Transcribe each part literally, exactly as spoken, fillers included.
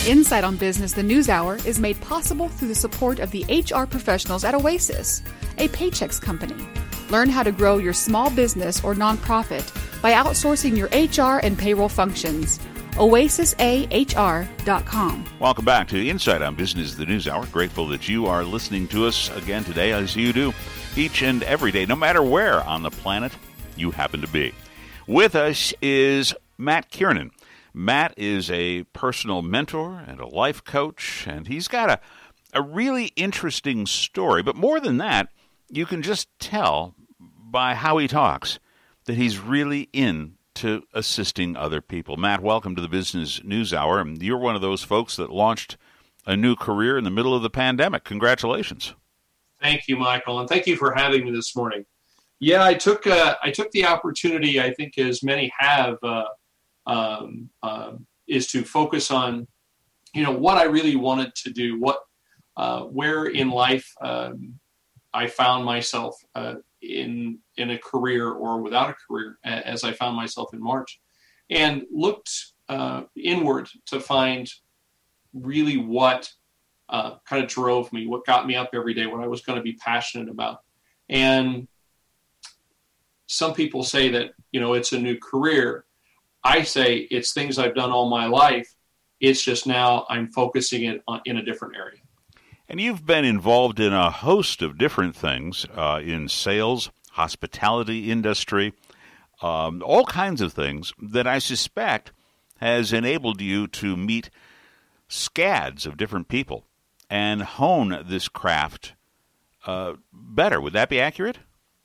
Insight on Business, the News Hour, is made possible through the support of the H R professionals at Oasis, a Paychex company. Learn how to grow your small business or nonprofit by outsourcing your H R and payroll functions. oasis a h r dot com. Welcome back to Insight on Business, the News Hour. Grateful that you are listening to us again today, as you do each and every day, no matter where on the planet you happen to be. With us is Matt Kiernan. Matt is a personal mentor and a life coach, and he's got a, a really interesting story. But more than that, you can just tell by how he talks that he's really into assisting other people. Matt, welcome to the Business News Hour. And you're one of those folks that launched a new career in the middle of the pandemic. Congratulations. Thank you, Michael, and thank you for having me this morning. Yeah, I took uh, I took the opportunity, I think as many have, uh, um, uh, is to focus on, you know, what I really wanted to do, what, uh, where in life um, I found myself uh, in in a career or without a career, as I found myself in March, and looked uh, inward to find really what uh, kind of drove me, what got me up every day, what I was going to be passionate about. And some people say that, you know, it's a new career. I say it's things I've done all my life. It's just now I'm focusing it on, in a different area. And you've been involved in a host of different things uh, in sales, hospitality industry, um, all kinds of things that I suspect has enabled you to meet scads of different people and hone this craft uh, better. Would that be accurate?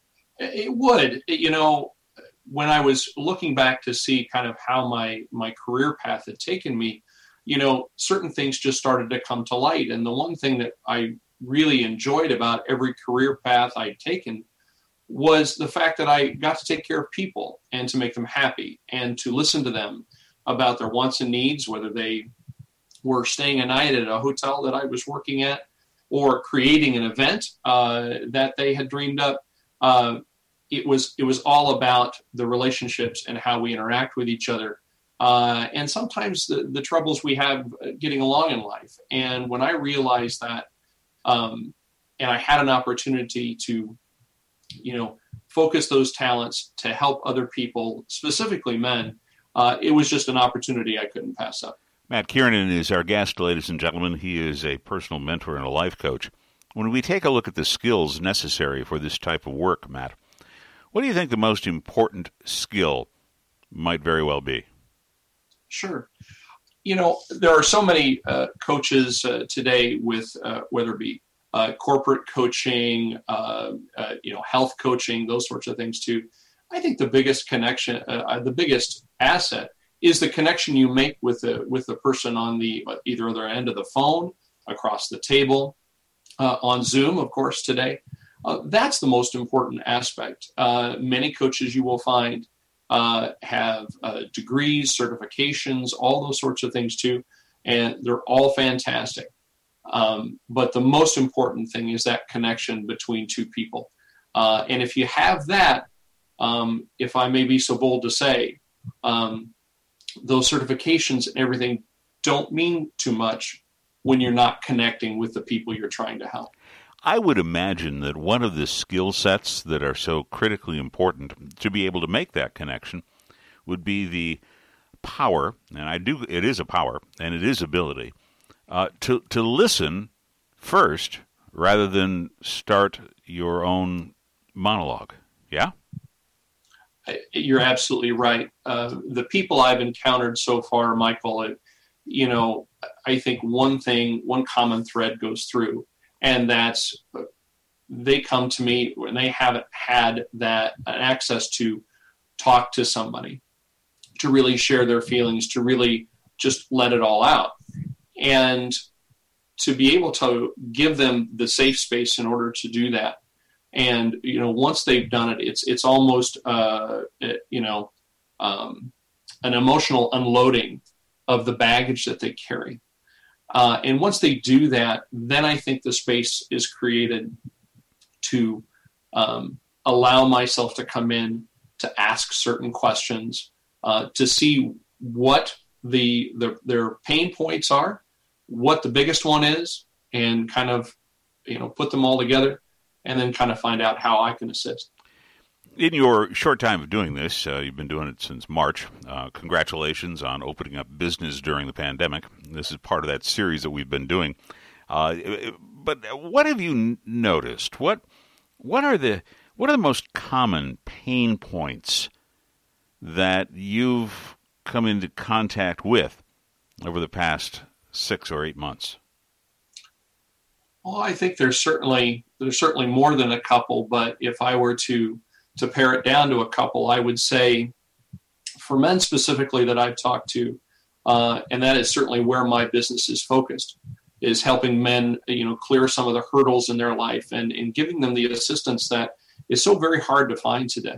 It would. You know, when I was looking back to see kind of how my, my career path had taken me, you know, certain things just started to come to light. And the one thing that I really enjoyed about every career path I'd taken was the fact that I got to take care of people and to make them happy and to listen to them about their wants and needs, whether they were staying a night at a hotel that I was working at or creating an event uh, that they had dreamed up. Uh, it was it was all about the relationships and how we interact with each other. Uh, and sometimes the, the troubles we have getting along in life. And when I realized that, um, and I had an opportunity to, you know, focus those talents to help other people, specifically men, uh, it was just an opportunity I couldn't pass up. Matt Kiernan is our guest, ladies and gentlemen. He is a personal mentor and a life coach. When we take a look at the skills necessary for this type of work, Matt, what do you think the most important skill might very well be? Sure. You know, there are so many uh, coaches uh, today with uh, whether it be uh, corporate coaching, uh, uh, you know, health coaching, those sorts of things too. I think the biggest connection, uh, the biggest asset is the connection you make with the with the person on the uh, either other end of the phone, across the table, uh, on Zoom, of course, today. Uh, that's the most important aspect. Uh, many coaches you will find Uh, have uh, degrees, certifications, all those sorts of things too, and they're all fantastic. Um, but the most important thing is that connection between two people. Uh, and if you have that, um, if I may be so bold to say, um, those certifications and everything don't mean too much when you're not connecting with the people you're trying to help. I would imagine that one of the skill sets that are so critically important to be able to make that connection would be the power, and I do, it is a power, and it is ability, uh, to, to listen first rather than start your own monologue. Yeah? You're absolutely right. Uh, the people I've encountered so far, Michael, you know, I think one thing, one common thread goes through, and that's they come to me when they haven't had that access to talk to somebody, to really share their feelings, to really just let it all out. And to be able to give them the safe space in order to do that. And, you know, once they've done it, it's it's almost, uh, you know, um, an emotional unloading of the baggage that they carry. Uh, and once they do that, then I think the space is created to um, allow myself to come in, to ask certain questions, uh, to see what the, the their pain points are, what the biggest one is and kind of, you know, put them all together and then kind of find out how I can assist. In your short time of doing this, uh, you've been doing it since March. Uh, congratulations on opening up business during the pandemic. This is part of that series that we've been doing. Uh, but what have you noticed? What what are the what are the most common pain points that you've come into contact with over the past six or eight months? Well, I think there's certainly there's certainly more than a couple, but if I were to to pare it down to a couple, I would say for men specifically that I've talked to, uh, and that is certainly where my business is focused, is helping men, you know, clear some of the hurdles in their life and, and giving them the assistance that is so very hard to find today.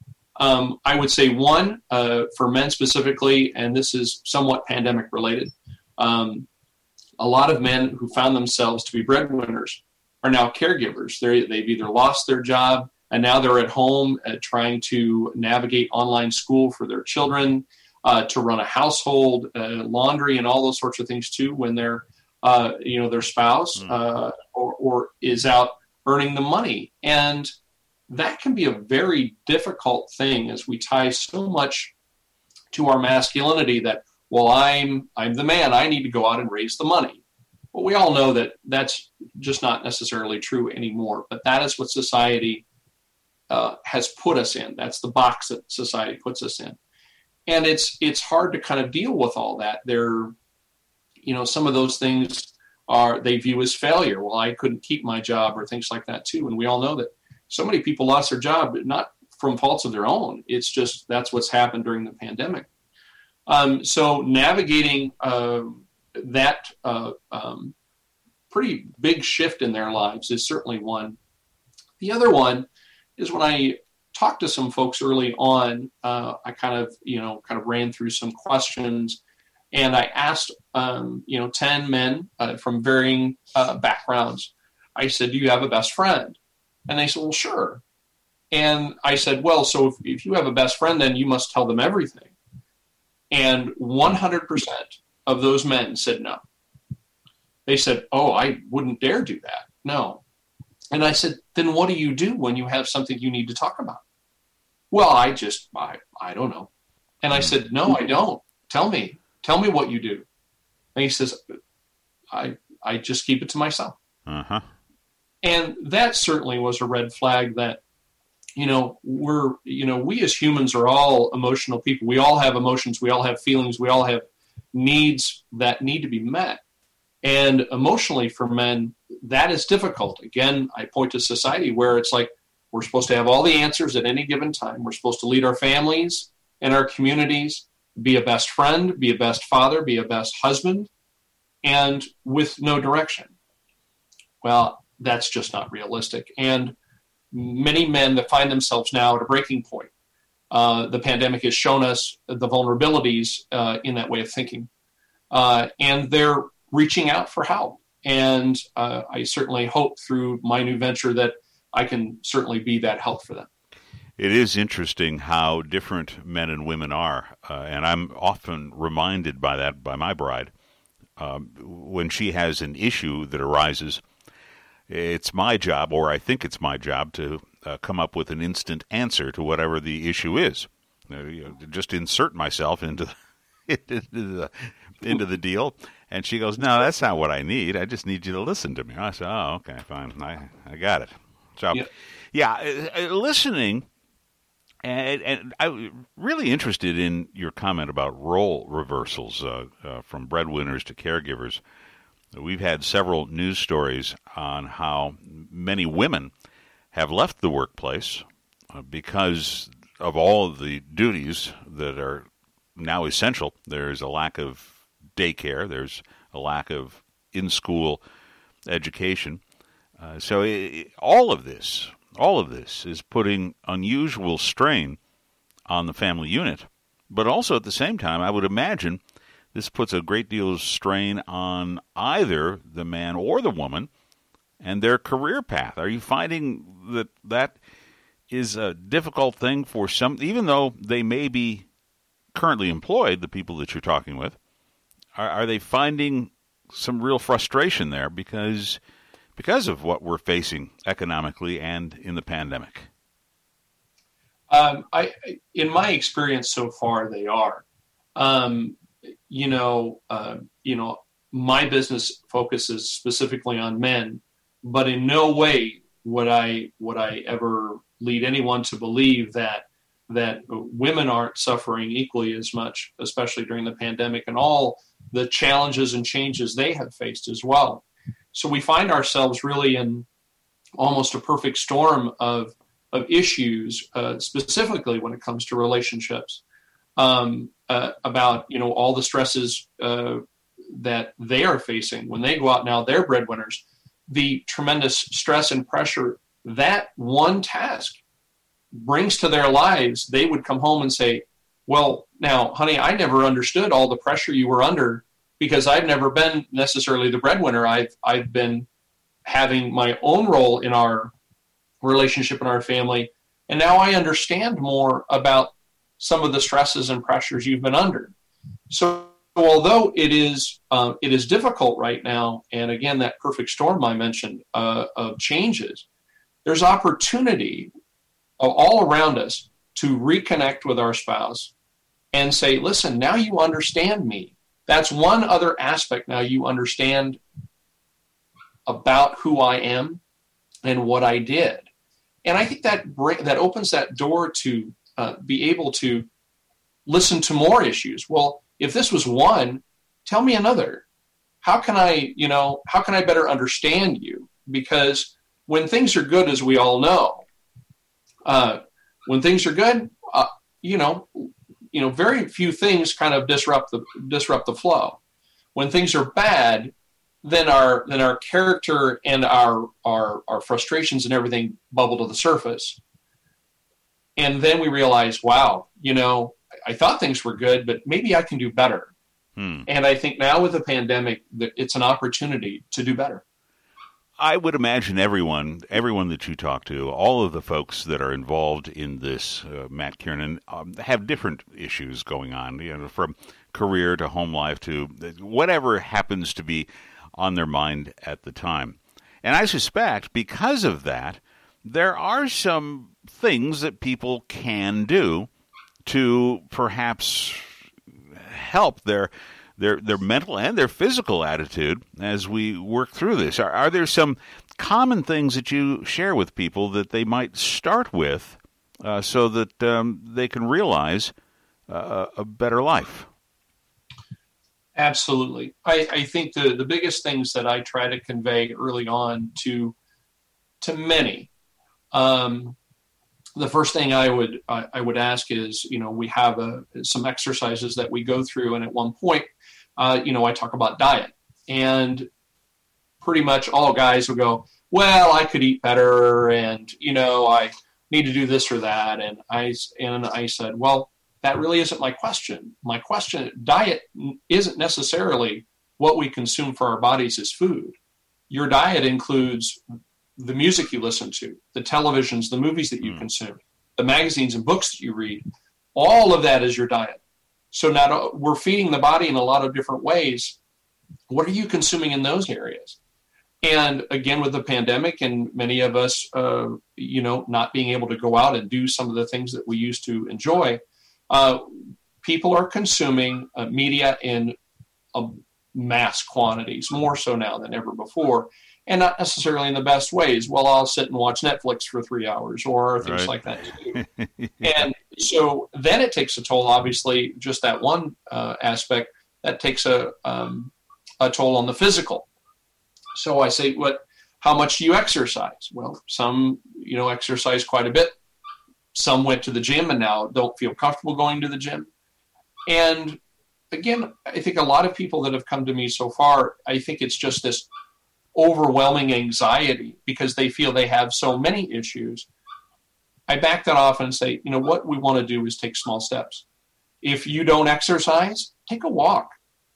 Um, I would say one, uh, for men specifically, and this is somewhat pandemic related, um, a lot of men who found themselves to be breadwinners are now caregivers. They're, they've either lost their job, and now they're at home uh, trying to navigate online school for their children, uh, to run a household, uh, laundry, and all those sorts of things too. When they're, uh, you know, their spouse uh, or, or is out earning the money, and that can be a very difficult thing as we tie so much to our masculinity that, well, I'm I'm the man. I need to go out and raise the money. Well, we all know that that's just not necessarily true anymore. But that is what society Uh, has put us in. That's the box that society puts us in. And it's it's hard to kind of deal with all that. They're, you know, some of those things are, they view as failure. Well, I couldn't keep my job or things like that too. And we all know that so many people lost their job, but not from faults of their own. It's just, that's what's happened during the pandemic. Um, so navigating uh, that uh, um, pretty big shift in their lives is certainly one. The other one is when I talked to some folks early on, uh, I kind of, you know, kind of ran through some questions, and I asked, um, you know, ten men uh, from varying uh, backgrounds. I said, do you have a best friend? And they said, well, sure. And I said, well, so if, if you have a best friend, then you must tell them everything. And one hundred percent of those men said no. They said, oh, I wouldn't dare do that. No. And I said, then what do you do when you have something you need to talk about? Well, I just, I, I don't know. And I said, no, I don't. Tell me. Tell me what you do. And he says, I I just keep it to myself. Uh-huh. And that certainly was a red flag that, you know, we're, you know, we as humans are all emotional people. We all have emotions. We all have feelings. We all have needs that need to be met. And emotionally for men, that is difficult. Again, I point to society where it's like we're supposed to have all the answers at any given time. We're supposed to lead our families and our communities, be a best friend, be a best father, be a best husband, and with no direction. Well, that's just not realistic. And many men that find themselves now at a breaking point, uh, the pandemic has shown us the vulnerabilities uh, in that way of thinking. Uh, and they're reaching out for help. And uh, I certainly hope through my new venture that I can certainly be that help for them. It is interesting how different men and women are. Uh, and I'm often reminded by that by my bride. Um, when she has an issue that arises, it's my job, or I think it's my job, to uh, come up with an instant answer to whatever the issue is. Uh, you know, just insert myself into the, into the into the deal. And she goes, no, that's not what I need. I just need you to listen to me. I said, oh, okay, fine. I, I got it. So, yeah, yeah uh, listening, and, and I'm really interested in your comment about role reversals uh, uh, from breadwinners to caregivers. We've had several news stories on how many women have left the workplace uh, because of all of the duties that are now essential. There's a lack of daycare. There's a lack of in-school education. Uh, so it, all of this, all of this is putting unusual strain on the family unit. But also at the same time, I would imagine this puts a great deal of strain on either the man or the woman and their career path. Are you finding that that is a difficult thing for some, even though they may be currently employed, the people that you're talking with? Are, are they finding some real frustration there because because of what we're facing economically and in the pandemic. Um, I, in my experience so far, they are. Um, you know, uh, you know, my business focuses specifically on men, but in no way would I would I ever lead anyone to believe that that women aren't suffering equally as much, especially during the pandemic and all the challenges and changes they have faced as well. So we find ourselves really in almost a perfect storm of of issues, uh, specifically when it comes to relationships, um, uh, about, you know, all the stresses uh, that they are facing when they go out now, they're breadwinners, the tremendous stress and pressure that one task brings to their lives. They would come home and say, well, now, honey, I never understood all the pressure you were under because I've never been necessarily the breadwinner. I've, I've been having my own role in our relationship in our family. And now I understand more about some of the stresses and pressures you've been under. So although it is uh, it is difficult right now, and again, that perfect storm I mentioned uh, of changes, there's opportunity all around us to reconnect with our spouse and say, listen, now you understand me. That's one other aspect now you understand about who I am and what I did. And I think that bring, that opens that door to uh, be able to listen to more issues. Well, if this was one, tell me another. How can I, you know, how can I better understand you? Because when things are good, as we all know, uh, when things are good, uh, you know, you know, very few things kind of disrupt the disrupt the flow. When things are bad, then our then our character and our our our frustrations and everything bubble to the surface. And then we realize, wow, you know, I thought things were good, but maybe I can do better. Hmm. And I think now with the pandemic, it's an opportunity to do better. I would imagine everyone, everyone that you talk to, all of the folks that are involved in this, uh, Matt Kiernan, um, have different issues going on, you know, from career to home life to whatever happens to be on their mind at the time. And I suspect because of that, there are some things that people can do to perhaps help their their their mental and their physical attitude as we work through this. Are, are there some common things that you share with people that they might start with uh, so that um, they can realize uh, a better life? Absolutely. I, I think the, the biggest things that I try to convey early on to to many, um, the first thing I would I, I would ask is, you know, we have a, some exercises that we go through, and at one point, uh, you know, I talk about diet, and pretty much all guys will go, well, I could eat better, and you know, I need to do this or that, and I and I said, well, that really isn't my question. My question, diet isn't necessarily what we consume for our bodies as food. Your diet includes the music you listen to, the televisions, the movies that you mm. consume, the magazines and books that you read. All of that is your diet. So now we're feeding the body in a lot of different ways. What are you consuming in those areas? And again, with the pandemic and many of us, uh, you know, not being able to go out and do some of the things that we used to enjoy, uh, people are consuming uh, media in uh, mass quantities, more so now than ever before. And not necessarily in the best ways. Well, I'll sit and watch Netflix for three hours or things right. like that. Too. And so then it takes a toll, obviously, just that one uh, aspect, that takes a um, a toll on the physical. So I say, what? How much do you exercise? Well, some, you know, exercise quite a bit. Some went to the gym and now don't feel comfortable going to the gym. And again, I think a lot of people that have come to me so far, I think it's just this overwhelming anxiety because they feel they have so many issues. I back that off and say, you know, what we want to do is take small steps. If you don't exercise, take a walk.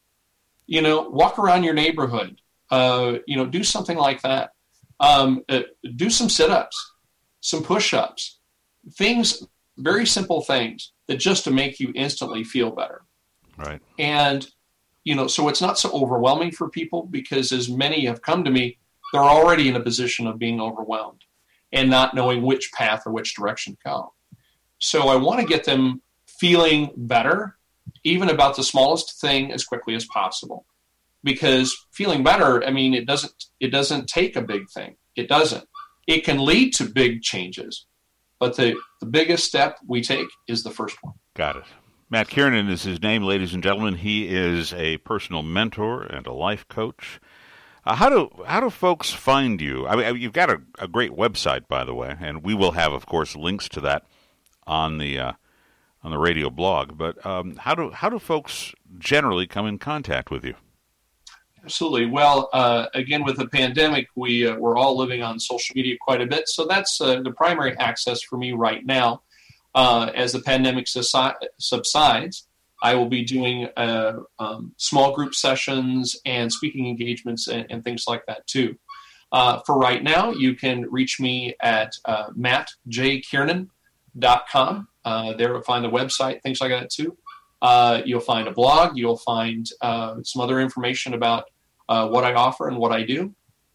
You know, walk around your neighborhood. Uh, you know, do something like that. Um, uh, do some sit-ups, some push-ups, things, very simple things that just to make you instantly feel better. Right. And you know, so it's not so overwhelming for people, because as many have come to me, they're already in a position of being overwhelmed and not knowing which path or which direction to go. So I want to get them feeling better, even about the smallest thing, as quickly as possible. Because feeling better, I mean, it doesn't it doesn't take a big thing. It doesn't. It can lead to big changes, but the, the biggest step we take is the first one. Got it. Matt Kiernan is his name, ladies and gentlemen. He is a personal mentor and a life coach. Uh, how do how do folks find you? I mean, you've got a, a great website, by the way, and we will have, of course, links to that on the uh, on the radio blog. But um, how do how do folks generally come in contact with you? Absolutely. Well, uh, again, with the pandemic, we uh, we're all living on social media quite a bit, so that's uh, the primary access for me right now. Uh, as the pandemic subsides, I will be doing uh, um, small group sessions and speaking engagements and, and things like that too. Uh, for right now, you can reach me at uh, matt j kiernan dot com. Uh, there you'll find the website, things like that too. Uh, you'll find a blog. You'll find uh, some other information about uh, what I offer and what I do.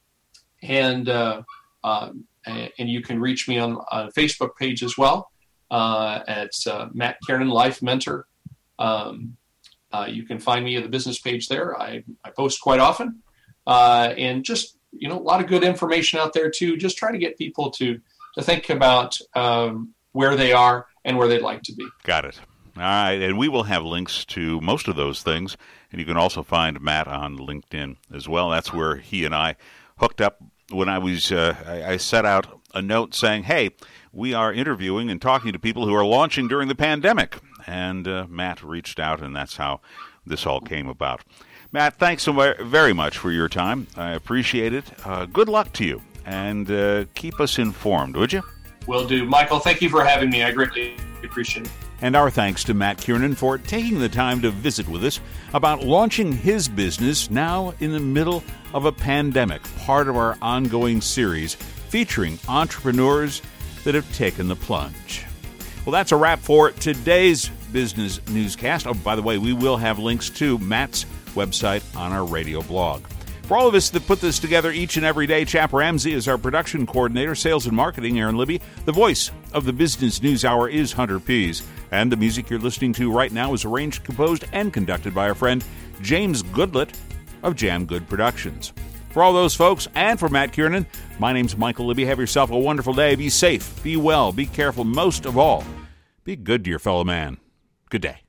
And uh, uh, and you can reach me on, on a Facebook page as well. Uh, at uh, Matt Kiernan Life Mentor. Um, uh, you can find me at the business page there. I, I post quite often. Uh, and just, you know, a lot of good information out there too. Just try to get people to, to think about um, where they are and where they'd like to be. Got it. All right, and we will have links to most of those things, and you can also find Matt on LinkedIn as well. That's where he and I hooked up when I was, uh, I, I set out a note saying, hey, we are interviewing and talking to people who are launching during the pandemic. And uh, Matt reached out, and that's how this all came about. Matt, thanks so very much for your time. I appreciate it. Uh, good luck to you, and uh, keep us informed, would you? Will do. Michael, thank you for having me. I greatly appreciate it. And our thanks to Matt Kiernan for taking the time to visit with us about launching his business now in the middle of a pandemic, part of our ongoing series featuring entrepreneurs that have taken the plunge. Well, that's a wrap for today's business newscast. Oh, by the way, we will have links to Matt's website on our radio blog. For all of us that put this together each and every day, Chap Ramsey is our production coordinator, sales and marketing, Aaron Libby. The voice of the Business News Hour is Hunter Pease. And the music you're listening to right now is arranged, composed, and conducted by our friend James Goodlett of Jam Good Productions. For all those folks, and for Matt Kiernan, my name's Michael Libby. Have yourself a wonderful day. Be safe, be well, be careful. Most of all, be good to your fellow man. Good day.